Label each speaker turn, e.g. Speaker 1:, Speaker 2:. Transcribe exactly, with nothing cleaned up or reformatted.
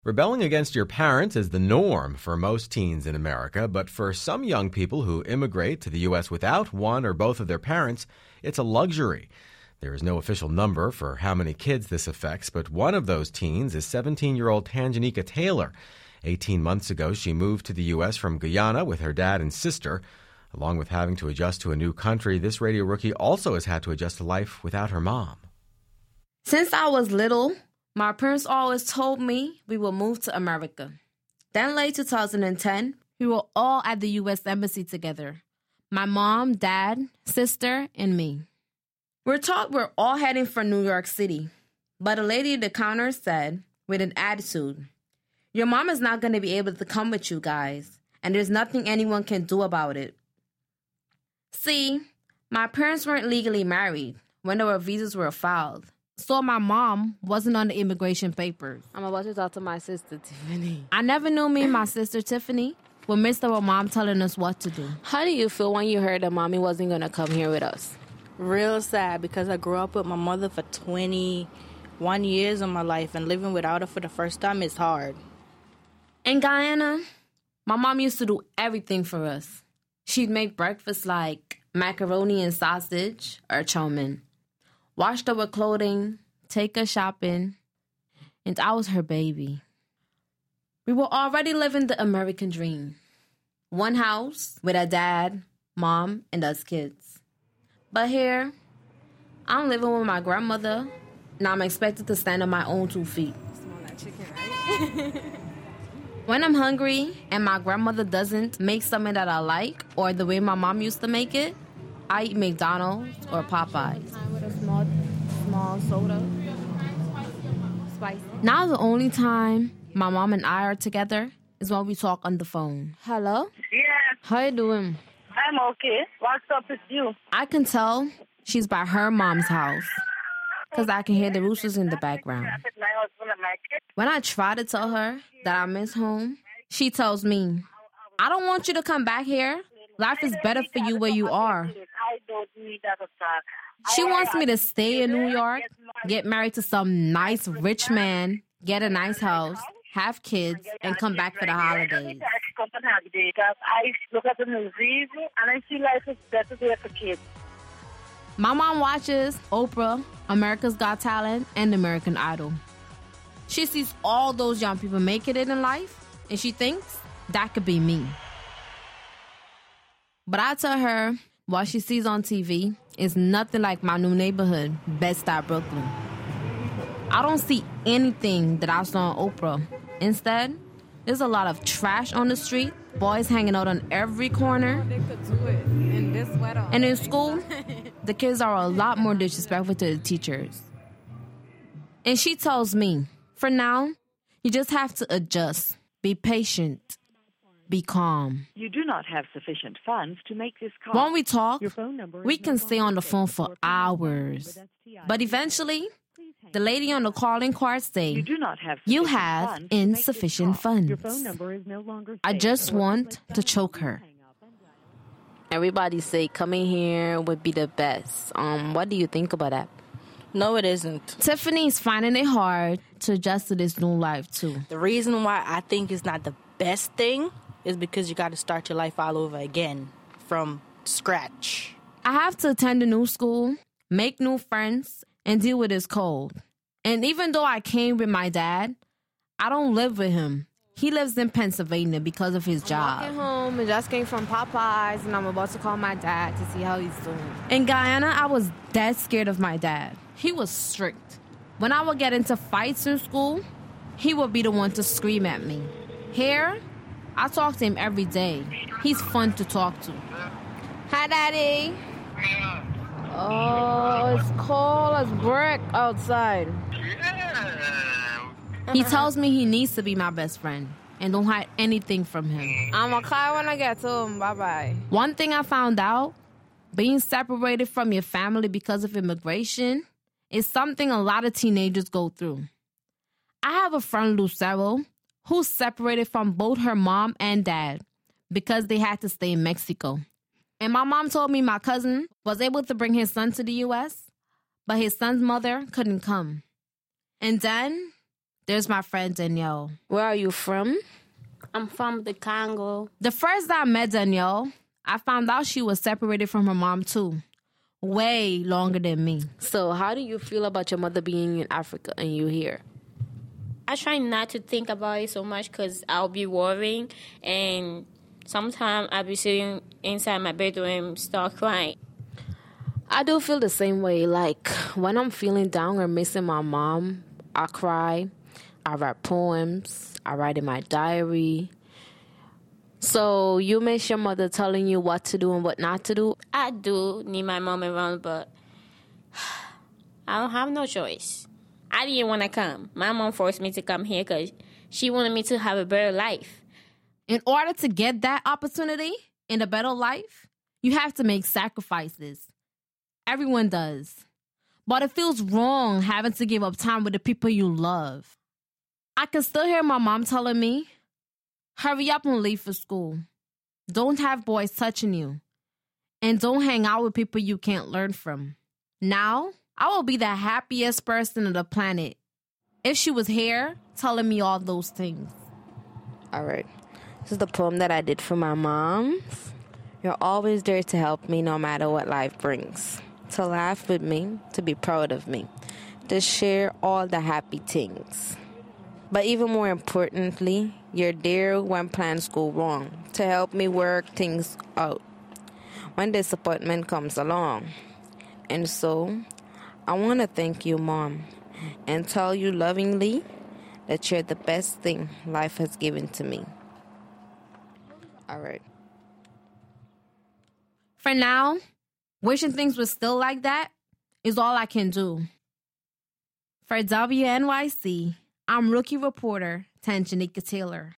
Speaker 1: Rebelling against your parents is the norm for most teens in America, but for some young people who immigrate to the U S without one or both of their parents, it's a luxury. There is no official number for how many kids this affects, but one of those teens is seventeen-year-old Tanjanika Taylor. eighteen months ago, she moved to the U S from Guyana with her dad and sister. Along with having to adjust to a new country, this radio rookie also has had to adjust to life without her mom.
Speaker 2: Since I was little, my parents always told me we would move to America. Then late two thousand ten, we were all at the U S Embassy together. My mom, dad, sister, and me. We're taught we're all heading for New York City. But a lady at the counter said, with an attitude, "Your mom is not going to be able to come with you guys, and there's nothing anyone can do about it." See, my parents weren't legally married when our visas were filed. So my mom wasn't on the immigration papers.
Speaker 3: I'm about to talk to my sister, Tiffany.
Speaker 2: I never knew me and my sister, Tiffany, would miss our mom telling us what to do.
Speaker 3: How do you feel when you heard that mommy wasn't going to come here with us?
Speaker 4: Real sad, because I grew up with my mother for twenty-one years of my life, and living without her for the first time is hard.
Speaker 2: In Guyana, my mom used to do everything for us. She'd make breakfast like macaroni and sausage or chow mein. Washed our clothing, take us shopping, and I was her baby. We were already living the American dream. One house with a dad, mom, and us kids. But here, I'm living with my grandmother, and I'm expected to stand on my own two feet.
Speaker 3: Smell that chicken, right?
Speaker 2: When I'm hungry and my grandmother doesn't make something that I like or the way my mom used to make it, I eat McDonald's or Popeyes.
Speaker 3: With a small, small soda. Spicy.
Speaker 2: Now the only time my mom and I are together is when we talk on the phone. Hello?
Speaker 5: Yes,
Speaker 2: How you doing?
Speaker 5: I'm okay. What's up with you?
Speaker 2: I can tell she's by her mom's house because I can hear the roosters in the background.
Speaker 5: With my husband and my kids.
Speaker 2: When I try to tell her that I miss home, she tells me, "I don't want you to come back here. Life is better for you where you are."
Speaker 5: I don't need that at all.
Speaker 2: She wants me to stay in New York, get married to some nice rich man, get a nice house, have kids, and come back for the holidays.
Speaker 5: Come on holiday because I look at the movies and I see life is better there for kids.
Speaker 2: My mom watches Oprah, America's Got Talent, and American Idol. She sees all those young people making it in life, and she thinks that could be me. But I tell her what she sees on T V is nothing like my new neighborhood, Bed-Stuy, Brooklyn. I don't see anything that I saw on Oprah. Instead, there's a lot of trash on the street, boys hanging out on every corner.
Speaker 3: They could do it in this weather.
Speaker 2: And in school, the kids are a lot more disrespectful to the teachers. And she tells me, for now, you just have to adjust, be patient, be calm.
Speaker 6: You do not have sufficient funds to make this call.
Speaker 2: When we talk,
Speaker 6: Your phone number
Speaker 2: we
Speaker 6: is
Speaker 2: can
Speaker 6: no
Speaker 2: stay
Speaker 6: longer
Speaker 2: on the phone for
Speaker 6: saved.
Speaker 2: hours. But eventually, the lady on the calling card
Speaker 6: You
Speaker 2: say,
Speaker 6: do not have
Speaker 2: "You
Speaker 6: sufficient
Speaker 2: have
Speaker 6: funds to make this
Speaker 2: insufficient
Speaker 6: call. Your
Speaker 2: funds."
Speaker 6: phone number is no longer
Speaker 2: I
Speaker 6: saved.
Speaker 2: just want to choke her.
Speaker 3: Everybody say coming here would be the best. Um, what do you think about that?
Speaker 4: No, it isn't.
Speaker 2: Tiffany's finding it hard to adjust to this new life, too.
Speaker 4: The reason why I think it's not the best thing is because you got to start your life all over again from scratch.
Speaker 2: I have to attend a new school, make new friends, and deal with this cold. And even though I came with my dad, I don't live with him. He lives in Pennsylvania because of his job.
Speaker 3: Walking home and just came from Popeyes, and I'm about to call my dad to see how he's doing.
Speaker 2: In Guyana, I was dead scared of my dad. He was strict. When I would get into fights in school, he would be the one to scream at me. Here, I talk to him every day. He's fun to talk to.
Speaker 3: Hi, Daddy. Oh, it's cold as brick outside.
Speaker 2: He tells me he needs to be my best friend and don't hide anything from him.
Speaker 3: I'm gonna cry when I get home. Bye-bye.
Speaker 2: One thing I found out, being separated from your family because of immigration is something a lot of teenagers go through. I have a friend, Lucero, who's separated from both her mom and dad because they had to stay in Mexico. And my mom told me my cousin was able to bring his son to the U S, but his son's mother couldn't come. And then There's my friend Danielle.
Speaker 3: Where are you from?
Speaker 7: I'm from the Congo.
Speaker 2: The first time I met Danielle, I found out she was separated from her mom too. Way longer than me.
Speaker 3: So how do you feel about your mother being in Africa and you here?
Speaker 7: I try not to think about it so much because I'll be worrying, and sometimes I'll be sitting inside my bedroom, start crying.
Speaker 3: I do feel the same way. Like, when I'm feeling down or missing my mom, I cry. I write poems. I write in my diary. So you miss your mother telling you what to do and what not to do?
Speaker 7: I do need my mom around, but I don't have no choice. I didn't want to come. My mom forced me to come here because she wanted me to have a better life.
Speaker 2: In order to get that opportunity in a better life, you have to make sacrifices. Everyone does. But it feels wrong having to give up time with the people you love. I can still hear my mom telling me, hurry up and leave for school. Don't have boys touching you. And don't hang out with people you can't learn from. Now, I will be the happiest person on the planet if she was here telling me all those things.
Speaker 3: All right. This is the poem that I did for my mom. You're always there to help me no matter what life brings. To laugh with me, to be proud of me. To share all the happy things. But even more importantly, you're there when plans go wrong. To help me work things out when disappointment comes along. And so, I want to thank you, Mom, and tell you lovingly that you're the best thing life has given to me. All right.
Speaker 2: For now, wishing things were still like that is all I can do. For W N Y C, I'm rookie reporter Tanjanika Taylor.